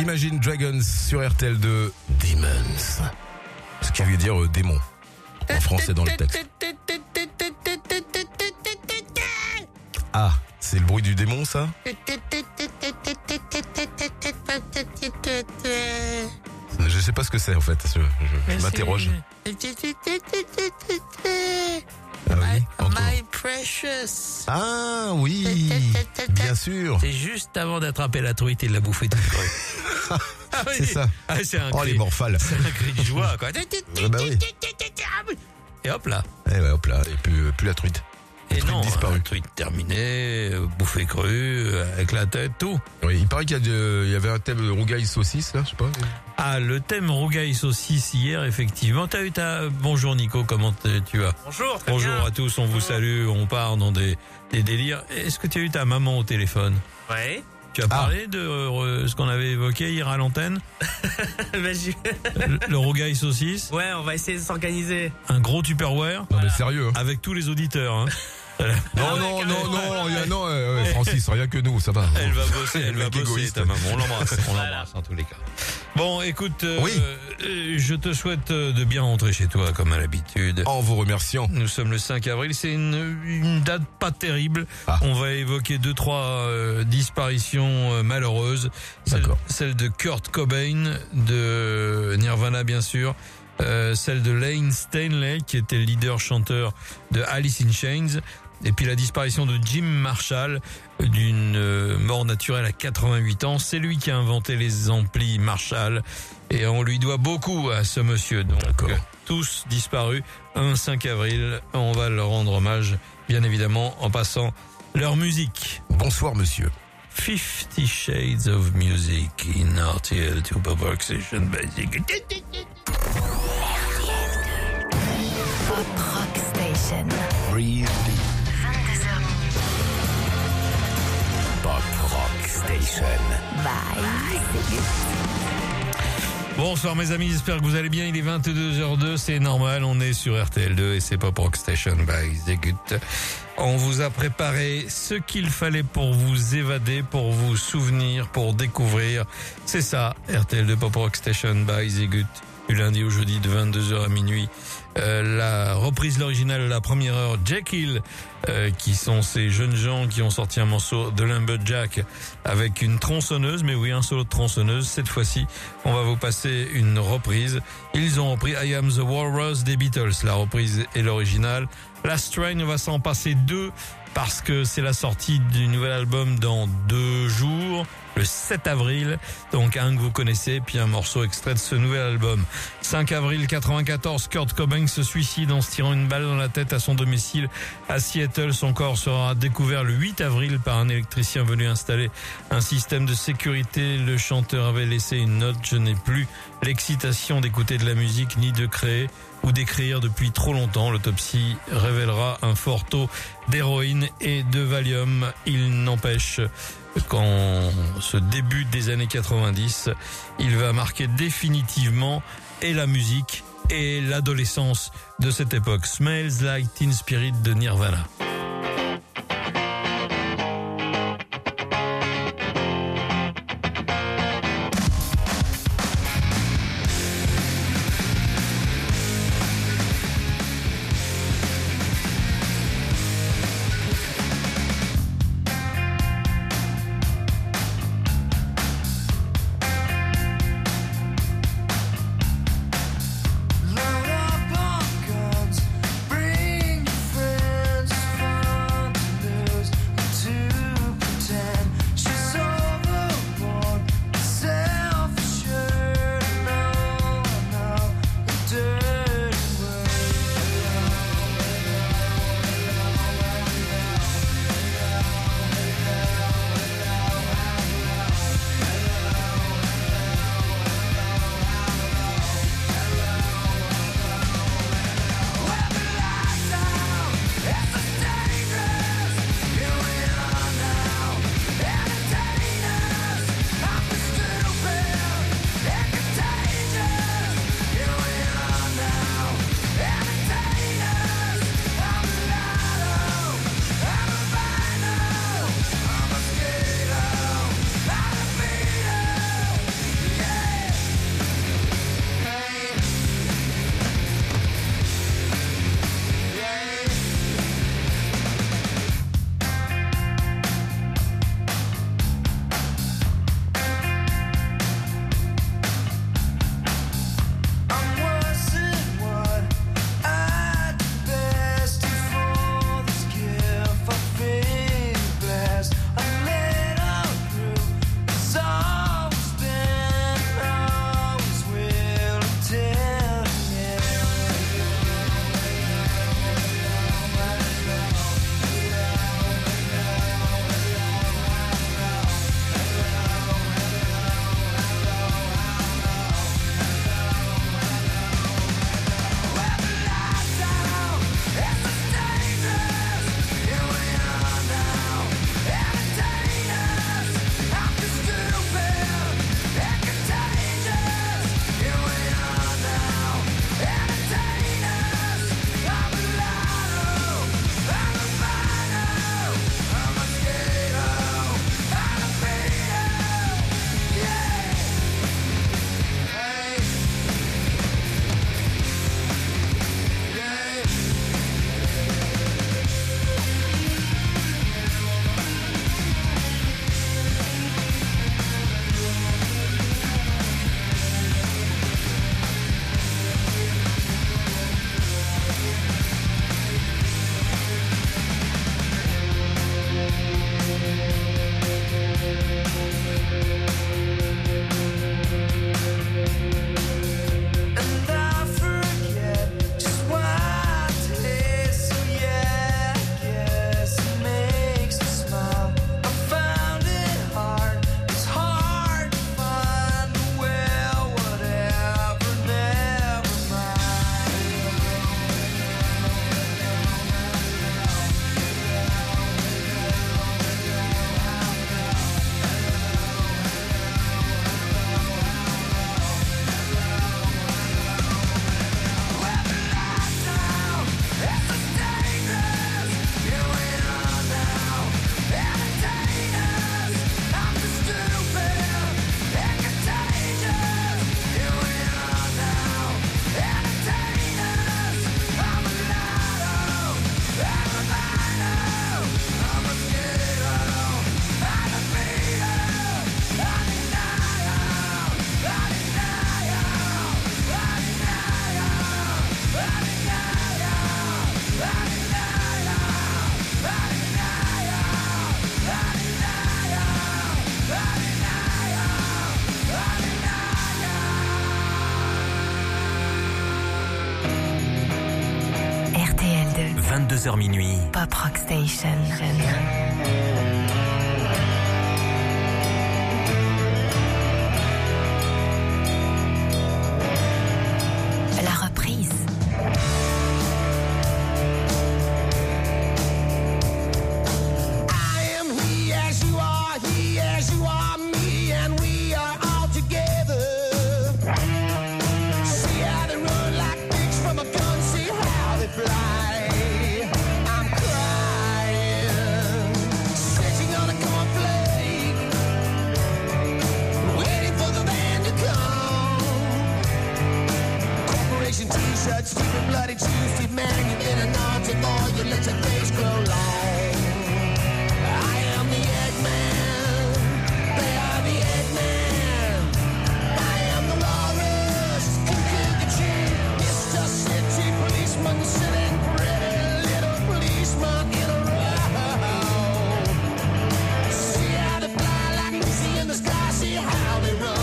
Imagine Dragons sur RTL2, Demons. Ce qui veut dire démon en français dans le texte. Ah, c'est le bruit du démon, ça? Je sais pas ce que c'est en fait. Je m'interroge. Ah oui, My precious. Ah oui, bien sûr. C'est juste avant d'attraper la truite et de la bouffer toute crue. Ah oui. C'est ça. Ah, c'est un Oh, cri, les morphales. c'est un cri de joie, quoi. Bah oui. Et hop là. Eh ouais, hop là, et plus la truite. La Et truite non, disparue. la truite terminée, bouffée crue, avec la tête, tout. Oui, il paraît il y avait un thème rougail saucisse, là, je sais pas. Ah, le thème rougail saucisse hier, effectivement. Bonjour Nico, comment tu vas? Bonjour, très Bonjour bien. à tous, on vous salue, on part dans des délires. Est-ce que tu as eu ta maman au téléphone? Ouais. Tu as parlé de ce qu'on avait évoqué hier à l'antenne? Le rougail saucisse, Ouais, on va essayer de s'organiser. un gros Tupperware, Non mais sérieux. Hein. avec tous les auditeurs. Hein. Non, Francis, rien que nous, ça va. Elle va bosser, elle va Mec bosser, égoïste. ta maman. On l'embrasse Voilà. en tous les cas. Bon, écoute, Oui. Je te souhaite de bien rentrer chez toi comme à l'habitude. En vous remerciant. Nous sommes le 5 avril, c'est une date pas terrible. Ah. On va évoquer 2-3 disparitions malheureuses. D'accord. Celle de Kurt Cobain, de Nirvana bien sûr. Celle de Lane Stanley, qui était le leader-chanteur de Alice in Chains. Et puis la disparition de Jim Marshall, d'une mort naturelle à 88 ans. C'est lui qui a inventé les amplis Marshall. Et on lui doit beaucoup à ce monsieur. Donc, D'accord. tous disparus. Un 5 avril, on va leur rendre hommage, bien évidemment, en passant leur musique. Bonsoir, monsieur. 50 Shades of Music in RTL to Pop Rock Station Basic. Pop Rock Station. Breathe deep. 22h. Pop Rock Station. Bye. Bonsoir mes amis, j'espère que vous allez bien. Il est 22h02, c'est normal, on est sur RTL2 et c'est Pop Rock Station by The Good. On vous a préparé ce qu'il fallait pour vous évader, pour vous souvenir, pour découvrir. C'est ça, RTL2 Pop Rock Station by The Good. Du lundi au jeudi de 22h à minuit. La reprise, l'originale, la première heure, Jekyll, qui sont ces jeunes gens qui ont sorti un morceau de Lumberjack avec une tronçonneuse, mais oui, un solo de tronçonneuse. Cette fois-ci, on va vous passer une reprise. Ils ont repris I Am the Walrus des Beatles, la reprise et l'original. Last Train, on va s'en passer 2 parce que c'est la sortie du nouvel album dans 2 jours, le 7 avril, donc un que vous connaissez, puis un morceau extrait de ce nouvel album. 5 avril 94, Kurt Cobain se suicide en se tirant une balle dans la tête à son domicile à Seattle. Son corps sera découvert le 8 avril par un électricien venu installer un système de sécurité. Le chanteur avait laissé une note: je n'ai plus l'excitation d'écouter de la musique ni de créer ou d'écrire depuis trop longtemps. L'autopsie révélera un fort taux d'héroïne et de Valium. Il n'empêche qu'en ce début des années 90, il va marquer définitivement et la musique et l'adolescence de cette époque. Smells Like Teen Spirit de Nirvana. Load up on guns, bring your friends. 22h minuit. Pop Rock Station. La reprise. T-shirts, stupid bloody juicy man, you've been a naughty boy, you let your face grow long. I am the Eggman, they are the Eggman. I am the walrus, Cuckoo-Ca-Choo, Mr. City Policeman, sitting pretty little policeman in a row. See how they fly like Lucy in the sky, see how they run.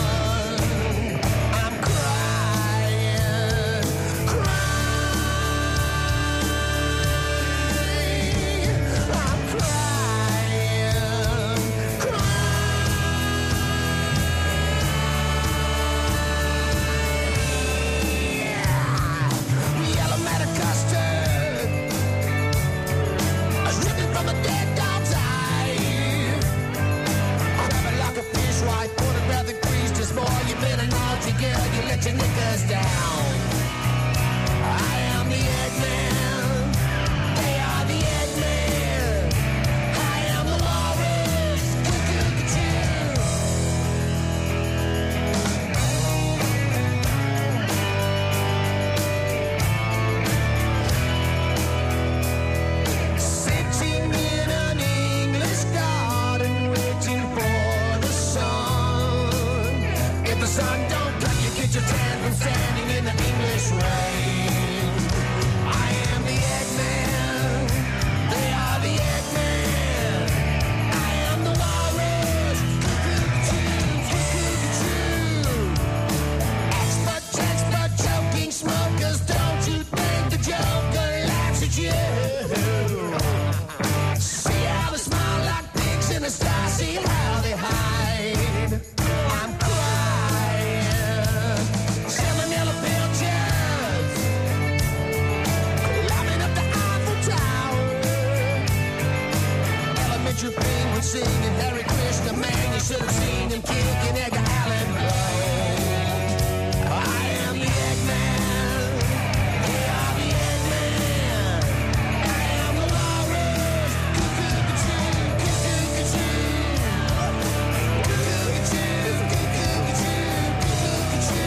Girl, you let your knickers down. I am the Eggman. They are the Eggman. I am the walrus. Cuckoo-Ca-Choo. Sitting in an English garden, waiting for the sun. If the sun don't get your tan from standing in the English rain. I am the Eggman. They are the Eggman. I am the walrus. Cuckoo-Ca-Choo, Cuckoo-Ca-Choo. Expert joking smokers, don't you think the Joker laughs at you? See how they smile like pigs in a sty, see how they hide. I'm your penguin singing Harry Krishna, man, you should have seen him kicking Edgar Allan Poe. I am the Eggman. They are the Eggman. I am the walrus. Cuckoo-Ca-Choo, Cuckoo-Ca-Choo. Cuckoo-Ca-Choo, Cuckoo-Ca-Choo,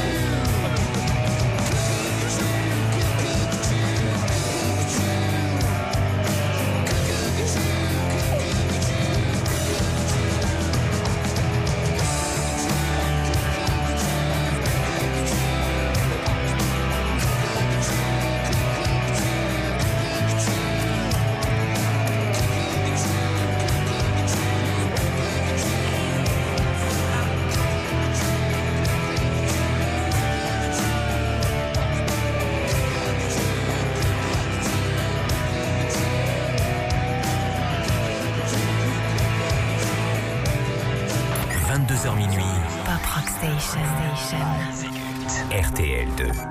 minuit. Pop Rock Station. RTL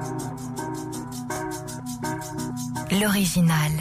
2. L'original.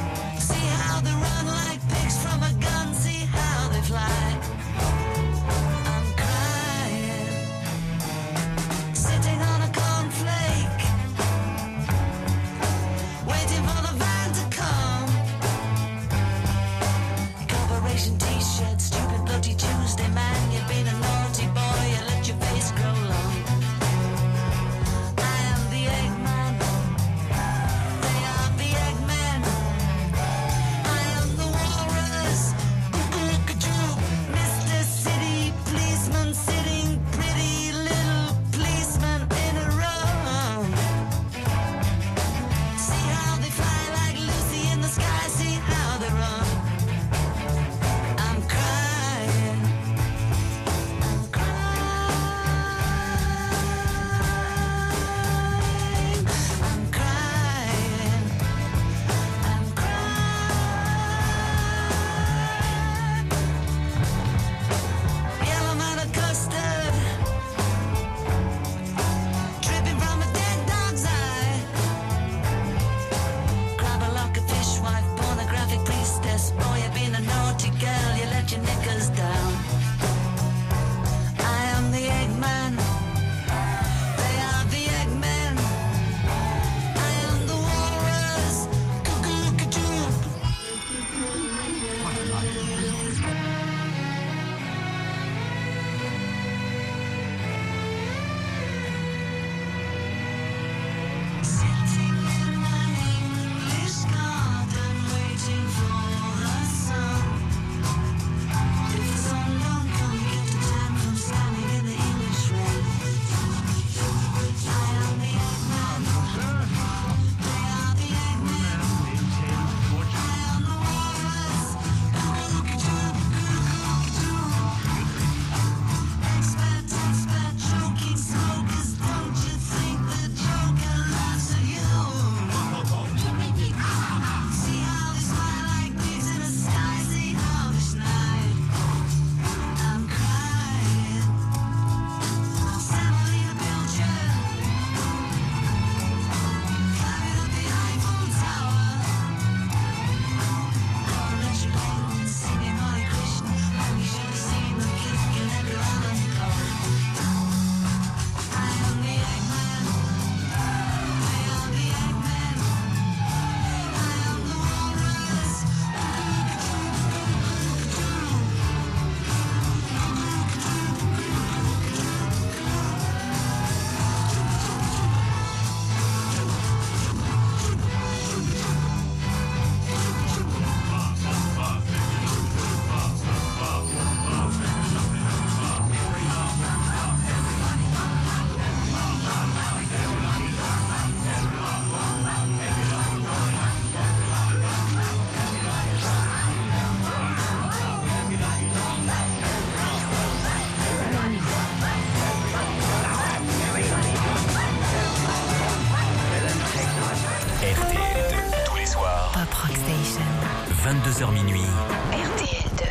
See how they run like pigs from a gun, see how they fly. 22h minuit. RTL 2.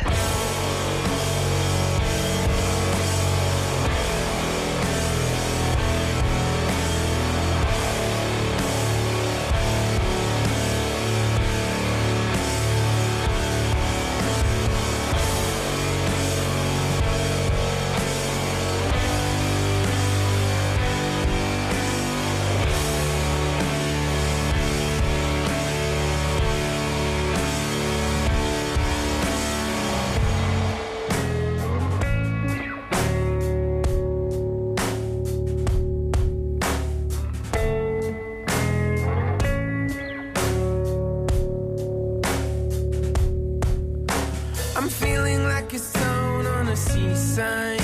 I'm feeling like a stone on a seaside.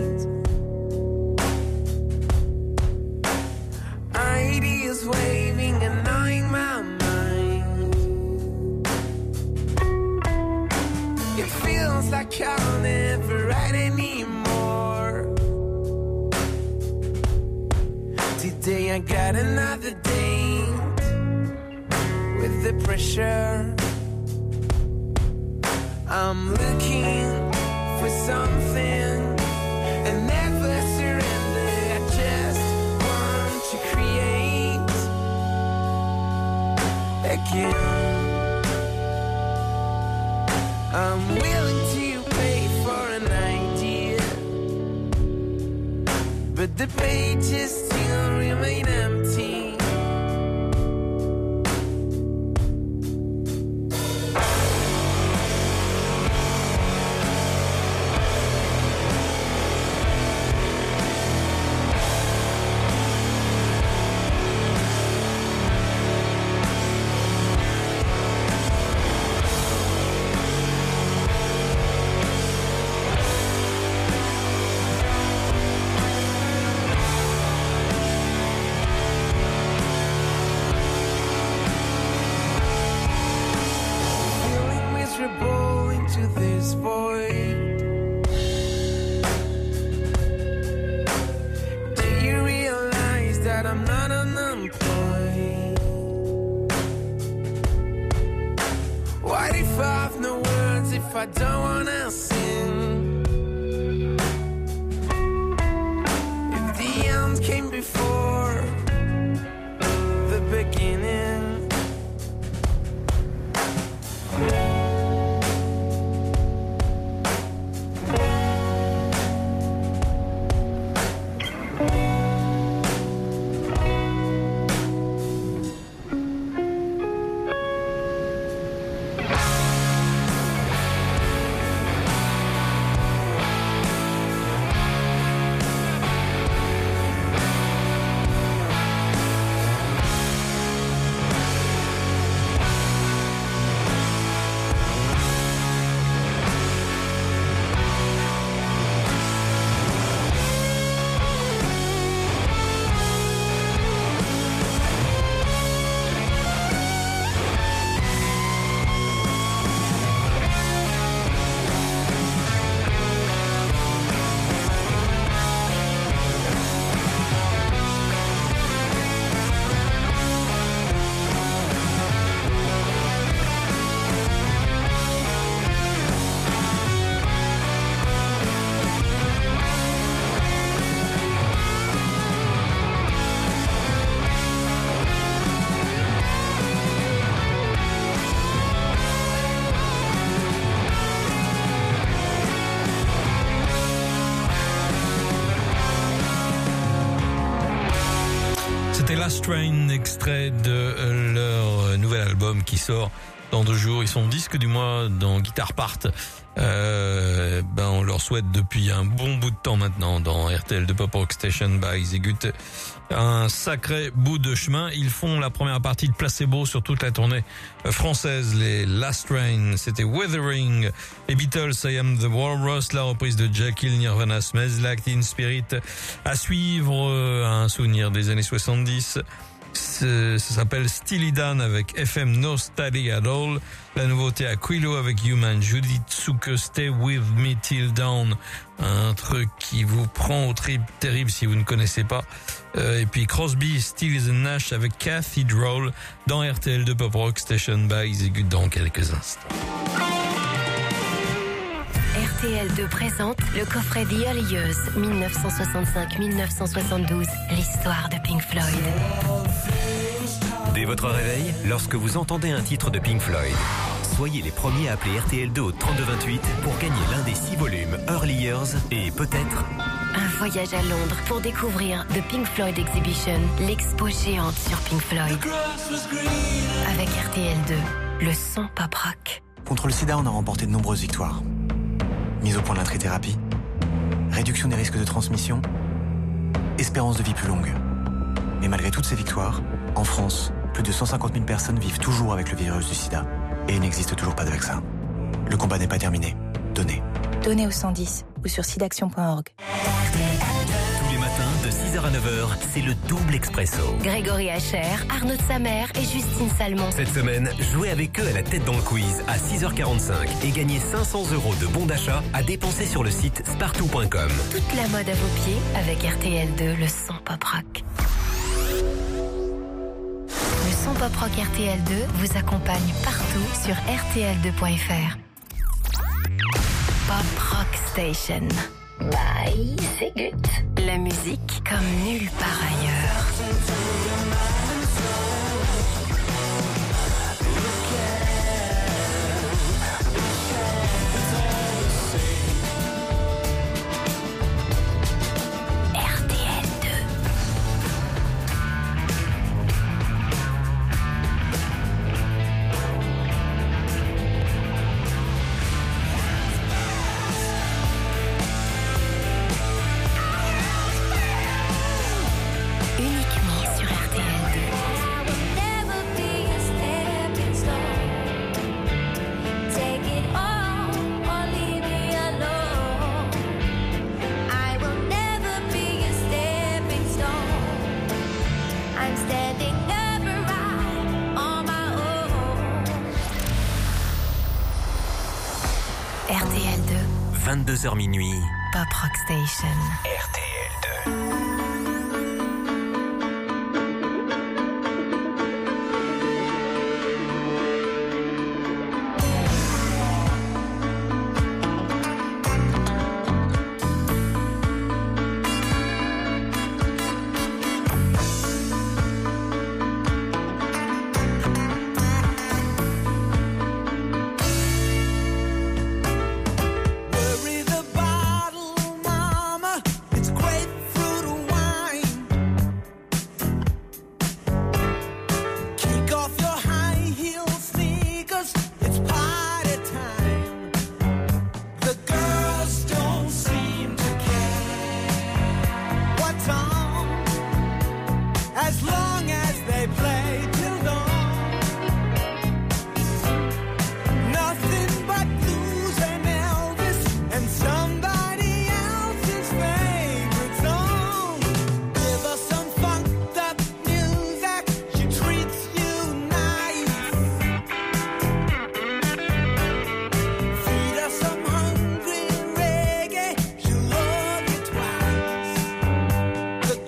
Ideas waving and gnawing my mind. It feels like I'll never write anymore. Today I got another date with the pressure. I'm looking for something and never surrender. I just want to create again. I'm willing to pay for an idea, but the pages still remain empty. Into this void. Do you realize that I'm not unemployed? What if I have no words, if I don't wanna sing? If the end came before the beginning. Last Train, extrait de leur nouvel album qui sort dans 2 jours. Ils sont disques du mois dans Guitar Part. On leur souhaite depuis un bon bout de temps maintenant dans RTL de Pop Rock Station by Zegut un sacré bout de chemin. Ils font la première partie de Placebo sur toute la tournée française. Les Last Train, c'était Weathering. Les Beatles, I Am the Walrus, la reprise de Jekyll, Nirvana, Smells Like Teen Spirit. À suivre, un souvenir des années 70. Ça s'appelle Steely Dan avec FM No Study at All. La nouveauté Aquilo avec Human. Judith Tsuke, Stay With Me Till Dawn. Un truc qui vous prend au trip terrible si vous ne connaissez pas. Et puis Crosby, Stills & Nash avec Cathedral dans RTL2 Pop Rock Station by Execute dans quelques instants. RTL2 présente le coffret The Early Years 1965-1972, l'histoire de Pink Floyd. Dès votre réveil, lorsque vous entendez un titre de Pink Floyd, soyez les premiers à appeler RTL2 au 3228 pour gagner l'un des 6 volumes Early Years et peut-être Un voyage à Londres pour découvrir The Pink Floyd Exhibition, l'expo géante sur Pink Floyd. Avec RTL2, le son pop rock. Contre le sida, on a remporté de nombreuses victoires. Mise au point de la trithérapie, réduction des risques de transmission, espérance de vie plus longue. Mais malgré toutes ces victoires, en France, plus de 150 000 personnes vivent toujours avec le virus du sida. Et il n'existe toujours pas de vaccin. Le combat n'est pas terminé. Donnez. Donnez au 110 ou sur sidaction.org. tous les matins de 6h à 9h, c'est le double expresso. Grégory Hacher, Arnaud de Samer et Justine Salmon. Cette semaine, jouez avec eux à la tête dans le quiz à 6h45 et gagnez 500 € de bons d'achat à dépenser sur le site spartou.com. Toute la mode à vos pieds avec RTL2, le son pop rock. Le son pop rock RTL2 vous accompagne partout sur rtl2.fr. Pop Rock Station. Bye, c'est good. La musique comme nulle part ailleurs. RTL2. 22h minuit. Pop Rock Station. RTL2. The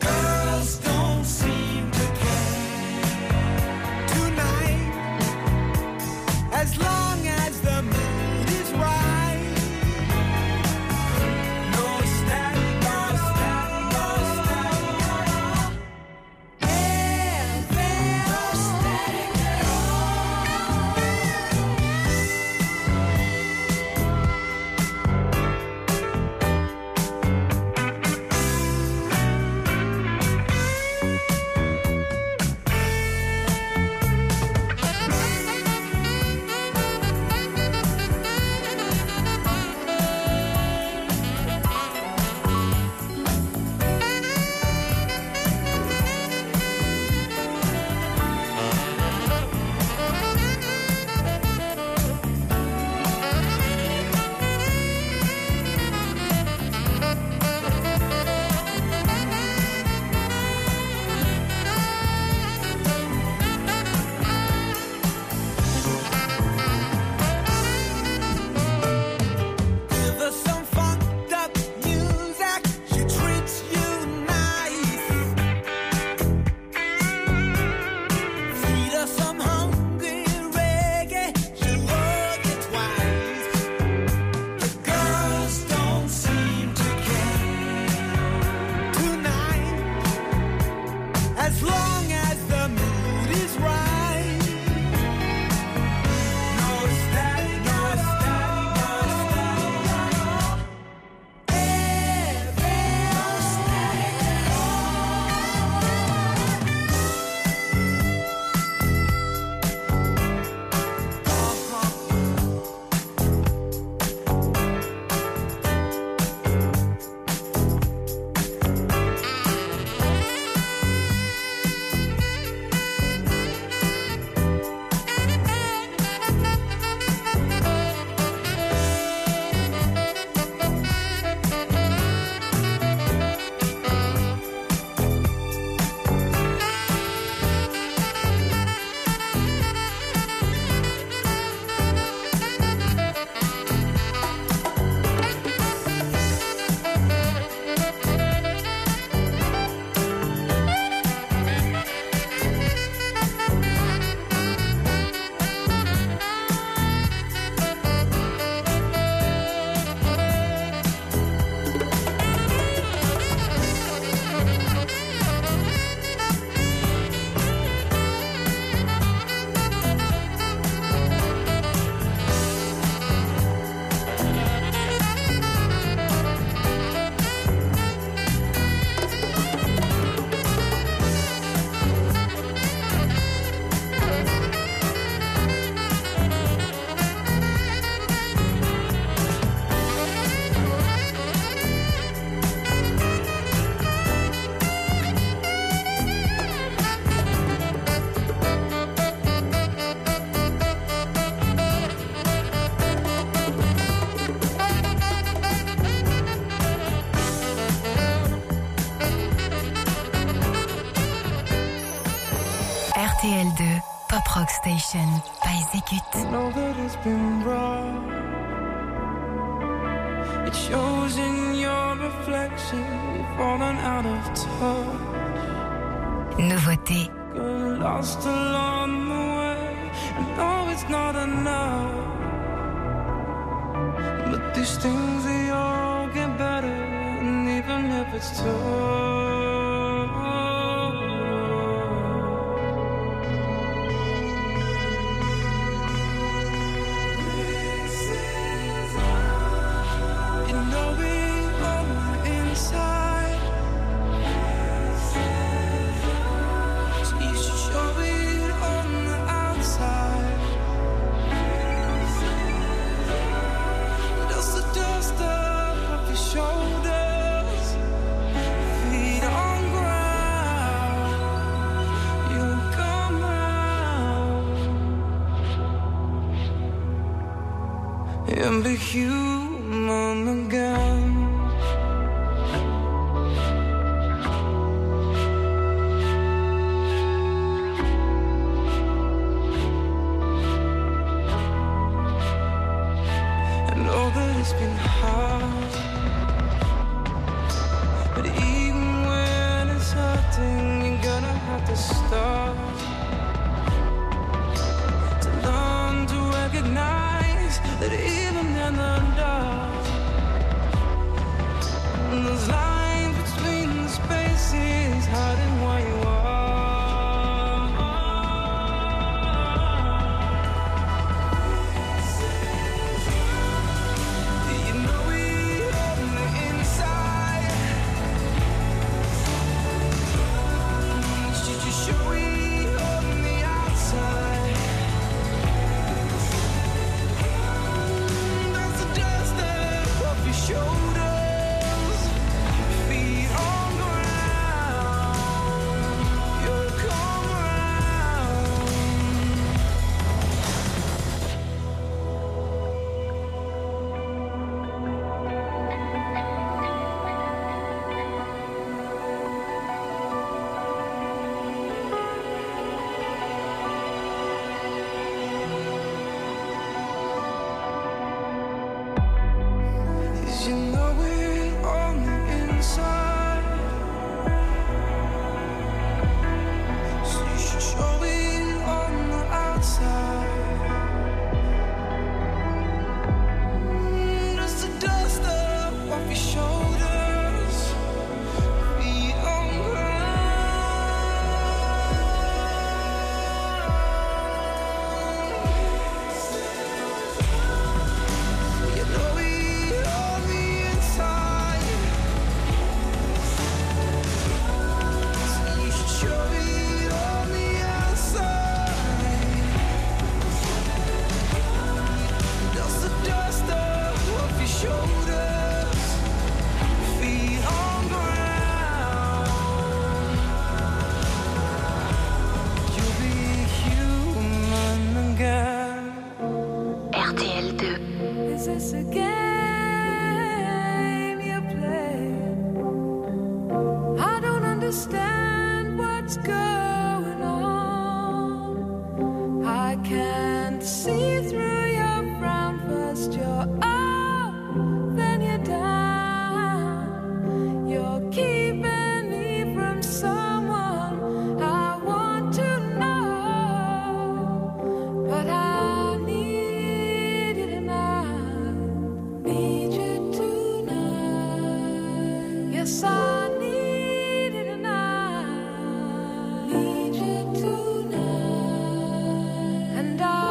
RTL2, Pop Rock Station, by Zégut. I know that it's been rough. It shows in your reflection. You've fallen out of touch. Nouveauté. Got lost along the way. I know it's not enough. But these things, they all get better. And even if it's tough. And be human again. I know that it's been hard, but even when it's hurting, you're gonna have to start to learn to recognize that even in the dark, there's lines between the spaces, hiding where you are. You know it on the inside. Should you show it on the outside? Shoulders, feet on ground, you'll come around. You know it on the inside, so you should show it on the outside. Just the dust up off your shoulders, feet on ground. You know it. Shoulders, feet on ground. You'll be human again. RTL2. Is this a game you play? I don't understand what's going on. I can't see through your frown. First you're up, then you're down. You're keeping me from someone I want to know. But I need you tonight. Need you tonight. Yes, I need you tonight. Need you tonight. And I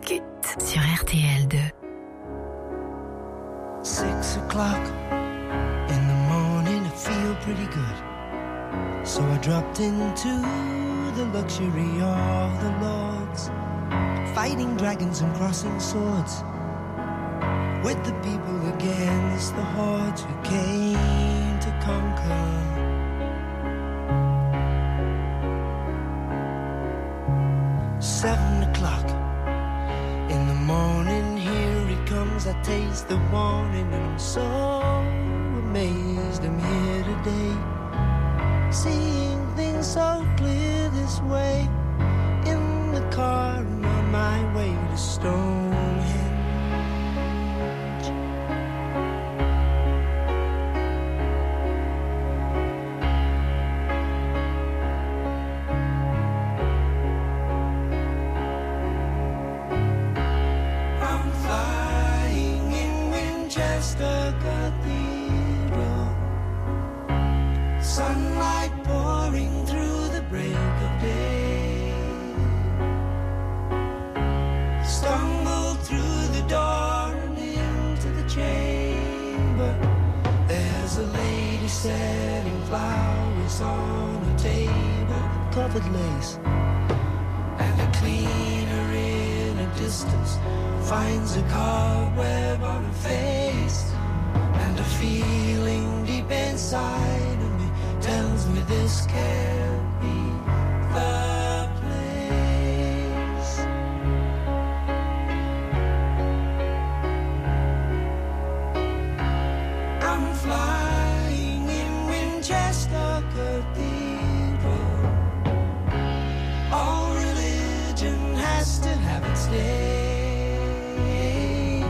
Zégut sur RTL2. 6 o'clock in the morning, I feel pretty good. So I dropped into the luxury of the lords, fighting dragons and crossing swords with the people against the hordes who came to conquer. Seven o'clock in the morning, here it comes. I taste the warning and I'm so amazed I'm here today, seeing things so clear this way. In the car I'm on my way to Stonehenge. I'm flying in Winchester Cathedral, sunlight pouring through the break of day. Stumbled through the door and into the chamber. There's a lady setting flowers on a table covered lace, and a cleaner in a distance finds a cobweb on her face. And a feeling deep inside of me tells me this can't be the place. I'm flying in Winchester Cathedral. All religion has to have its day.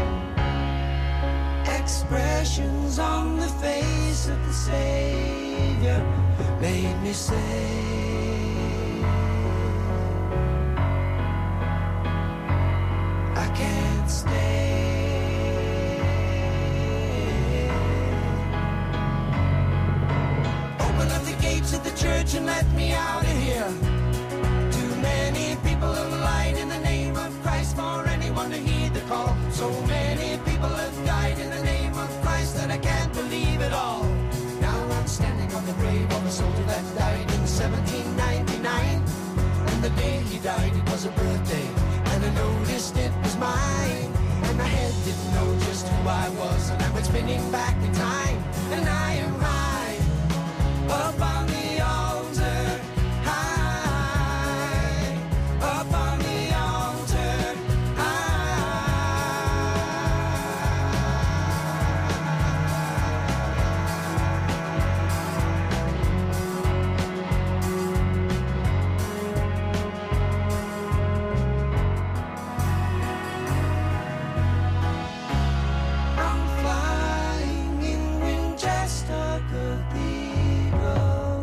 Expressions on the face of the Savior made me say, I can't stay. Open up the gates of the church and let me out of here. Too many people have lied in the name of Christ for anyone to heed the call. So many people have died in the name of Christ that I can't believe it all. Now I'm standing on the grave of a soldier that died in 1799. And the day he died, it was a birthday, and I noticed it was mine. And my head didn't know just who I was, and I went spinning back in time. And I am high up on the altar, high up on the altar, I'm flying in Winchester Cathedral.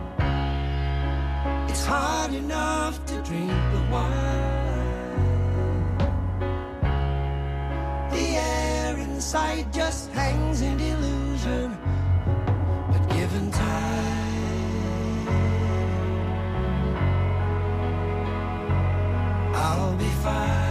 It's hard enough to drink the wine. The air inside just hangs in illusion, but given time, I'll be fine.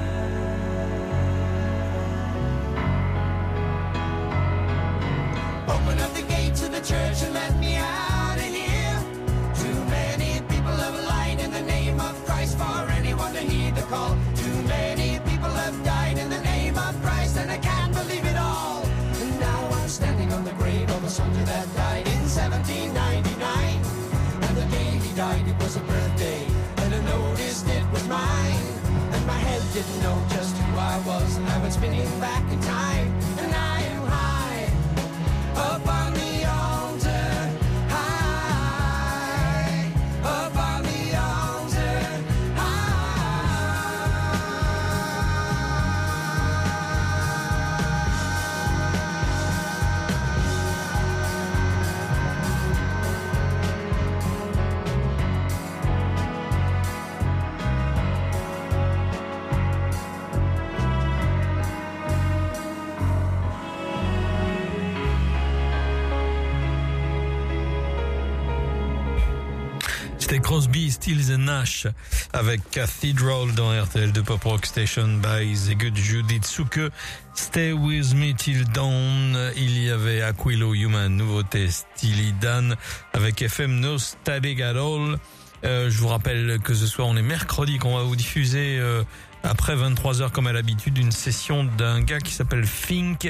Open up the gates of the church and let me out of here. Too many people have lied in the name of Christ for anyone to heed the call. Too many people have died in the name of Christ, and I can't believe it all. And now I'm standing on the grave of a soldier that died in 1799. And the day he died, it was a birthday, and I noticed it was mine. And my head didn't know just who I was, and I went spinning back in time. And I am high up on the altar, high up on the altar, high. C'était Crosby, Stills & Nash avec Cathedral dans RTL de Pop Rock Station by The Good Judy Tsuke. Stay With Me Till Dawn. Il y avait Aquilo Human, nouveauté Steely Dan avec FM No Static At All. Je vous rappelle que ce soir on est mercredi, qu'on va vous diffuser après 23h comme à l'habitude une session d'un gars qui s'appelle Fink,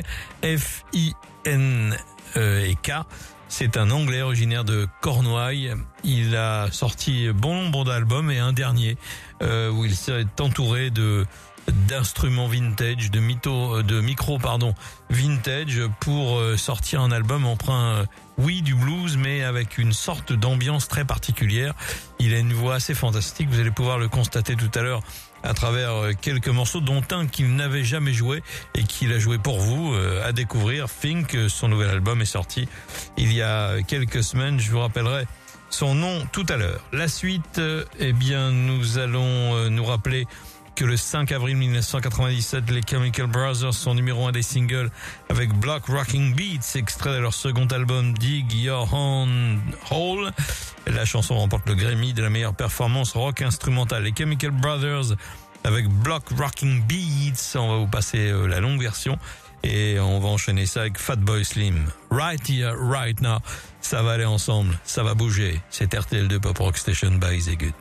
F-I-N-K. C'est un Anglais originaire de Cornouailles. Il a sorti bon nombre d'albums et un dernier où il s'est entouré d'instruments vintage, de micros vintage pour sortir un album emprunt du blues mais avec une sorte d'ambiance très particulière. Il a une voix assez fantastique, vous allez pouvoir le constater tout à l'heure à travers quelques morceaux, dont un qu'il n'avait jamais joué et qu'il a joué pour vous à découvrir. Fink, son nouvel album est sorti il y a quelques semaines, je vous rappellerai son nom tout à l'heure. La suite, nous allons nous rappeler que le 5 avril 1997, les Chemical Brothers sont numéro 1 des singles avec Block Rocking Beats, extrait de leur second album Dig Your Own Hole. La chanson remporte le Grammy de la meilleure performance rock instrumentale. Les Chemical Brothers avec Block Rocking Beats, on va vous passer la longue version et on va enchaîner ça avec Fatboy Slim. Right Here, Right Now, ça va aller ensemble, ça va bouger. C'est RTL2 Pop Rock Station by The Good.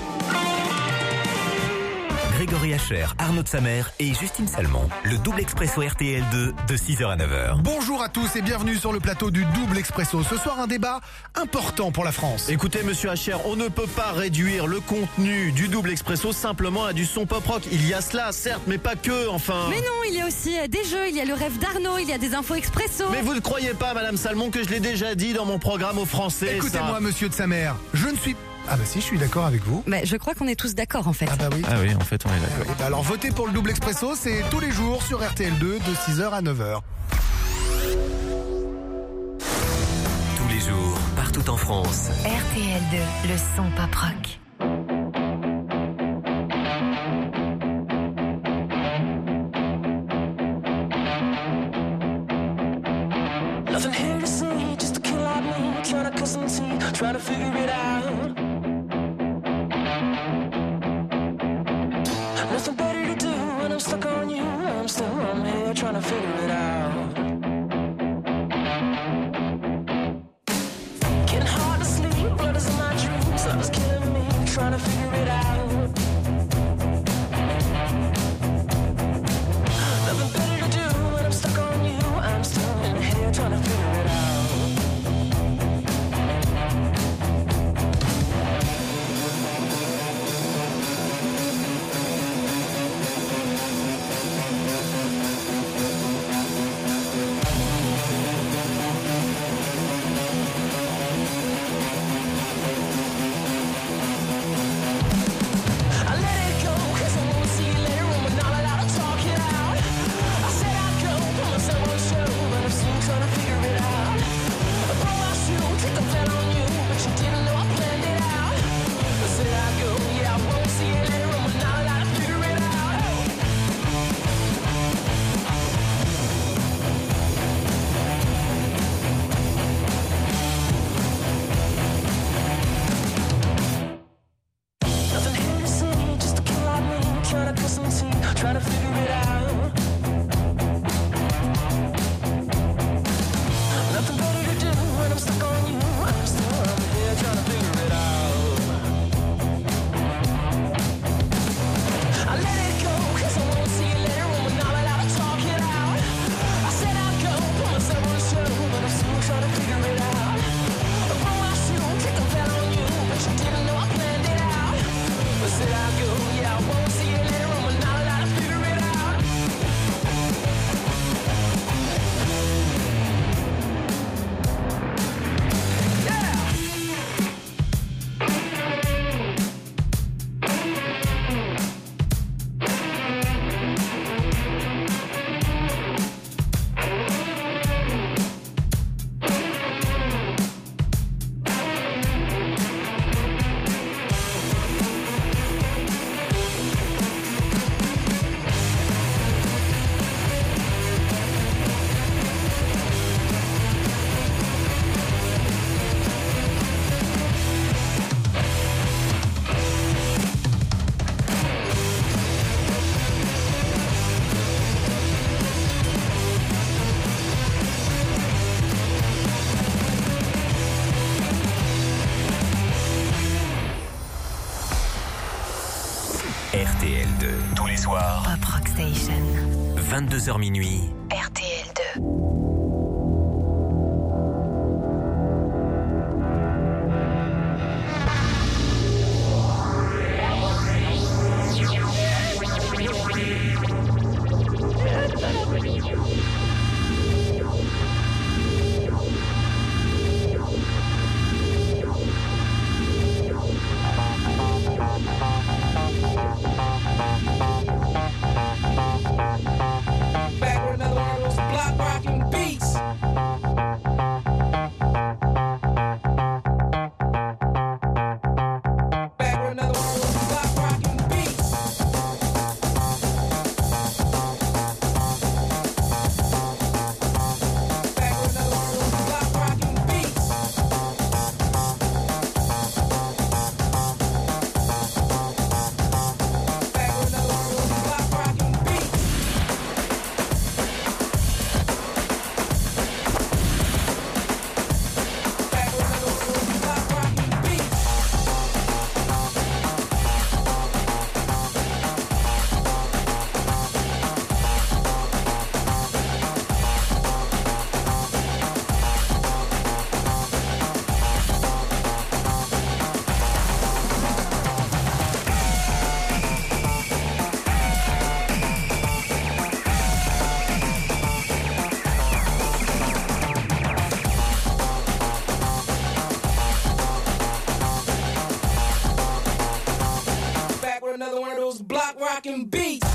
Grégory Hacher, Arnaud de Samer et Justine Salmon. Le double expresso RTL2 de 6h à 9h. Bonjour à tous et bienvenue sur le plateau du double expresso. Ce soir, un débat important pour la France. Écoutez, monsieur Hacher, on ne peut pas réduire le contenu du double expresso simplement à du son pop rock. Il y a cela, certes, mais pas que, enfin. Mais non, il y a aussi des jeux, il y a le rêve d'Arnaud, il y a des infos expresso. Mais vous ne croyez pas, madame Salmon, que je l'ai déjà dit dans mon programme aux Français. Écoutez-moi, monsieur de Samer, je ne suis... Ah bah si, je suis d'accord avec vous. Mais je crois qu'on est tous d'accord en fait. Ah bah oui. Ah oui, en fait, on est d'accord. Oui, bah alors votez pour le double expresso, c'est tous les jours sur RTL2 de 6h à 9h. Tous les jours, partout en France. RTL2, le son pop rock. Nothing here to see, just a kid like me, trying to cut some tea, trying to figure it out. Nothing better to do when I'm stuck on you. I'm here trying to figure it out. Getting hard to sleep, blood is in my dreams. Love is killing me, trying to figure it out. Nothing better to do when I'm stuck on you. I'm still in here trying to figure it out. RTL2. Tous les soirs, Pop Rock Station. 22h minuit. RTL2. Another one of those block rockin' beats.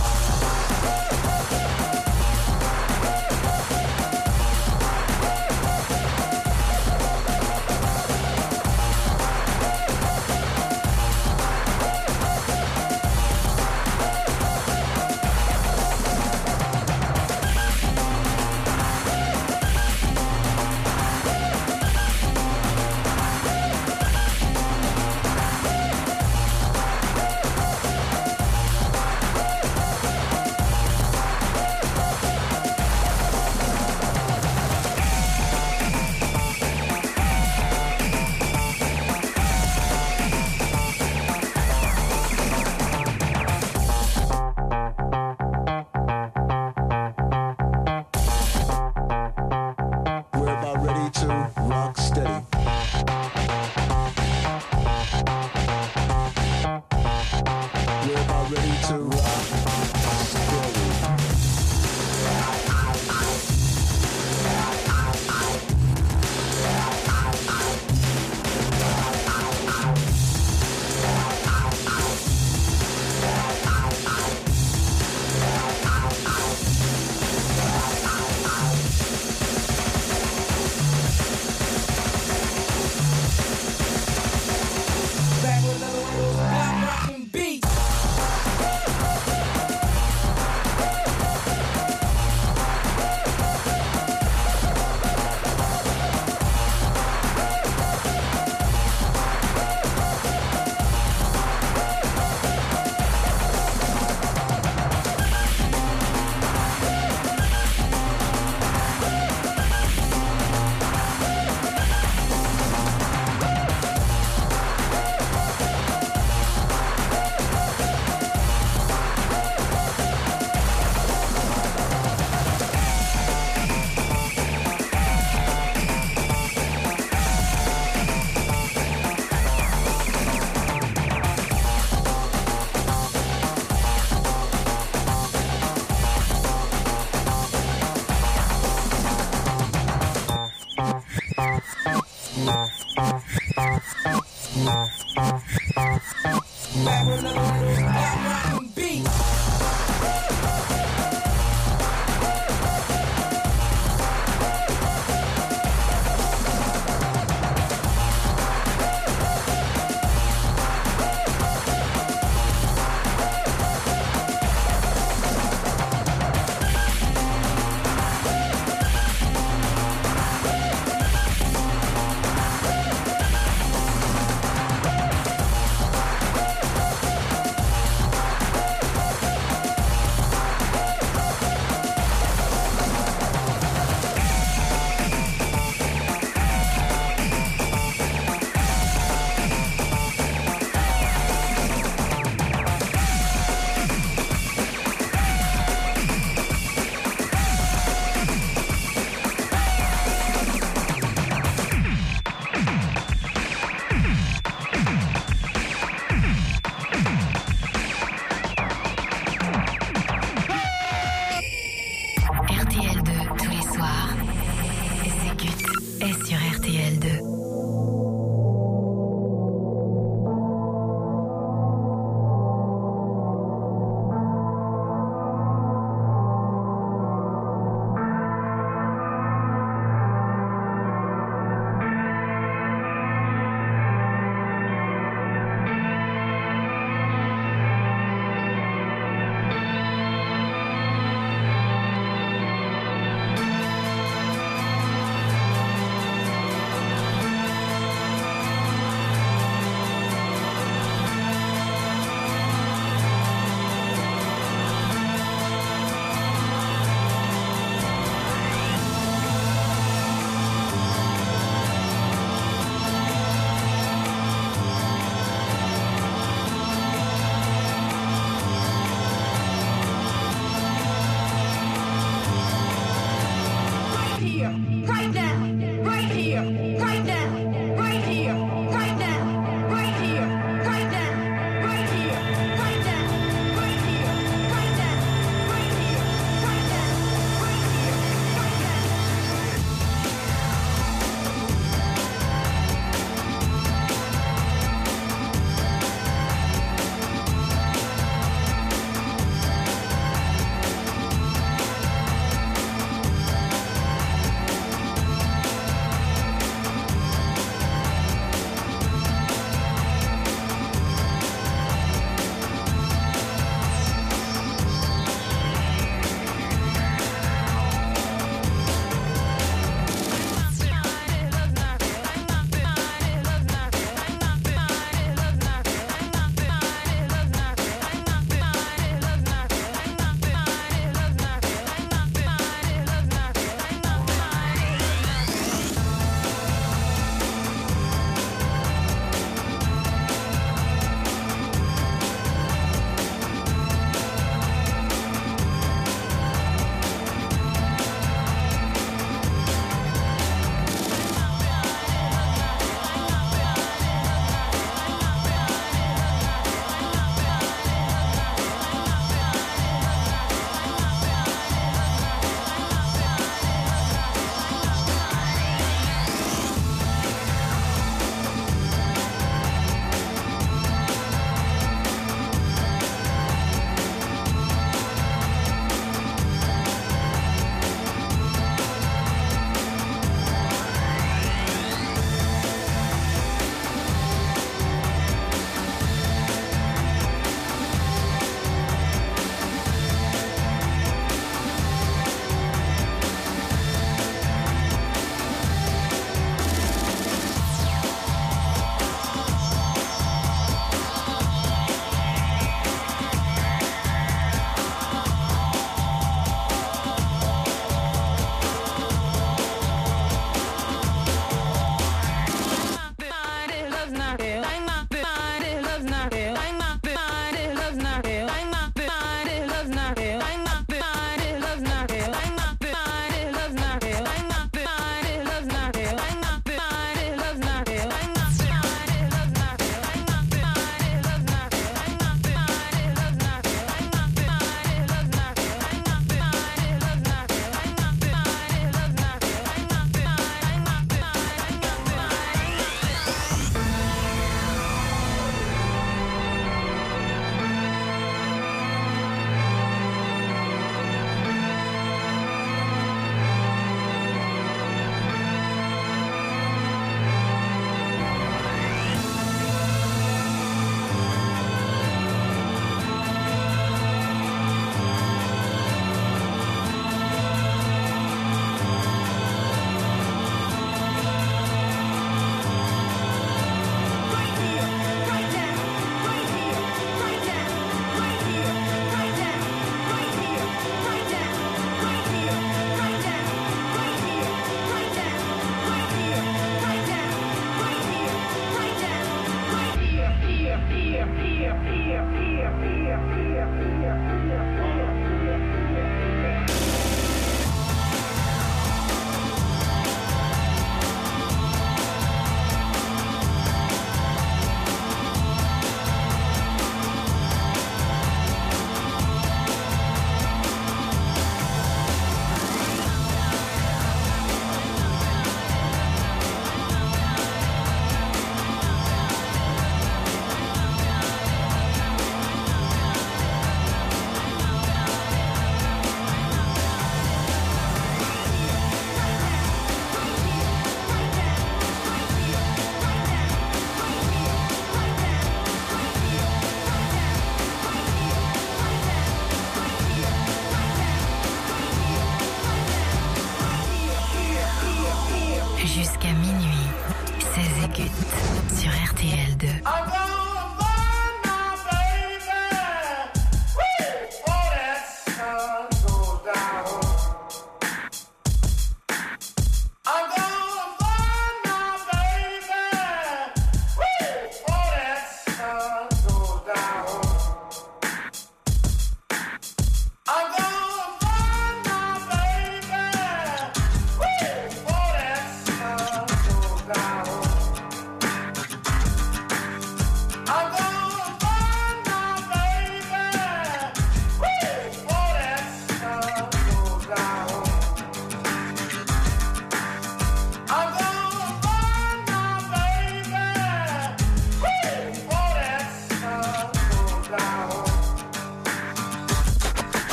Jusqu'à minuit, c'est Zégut sur RTL2.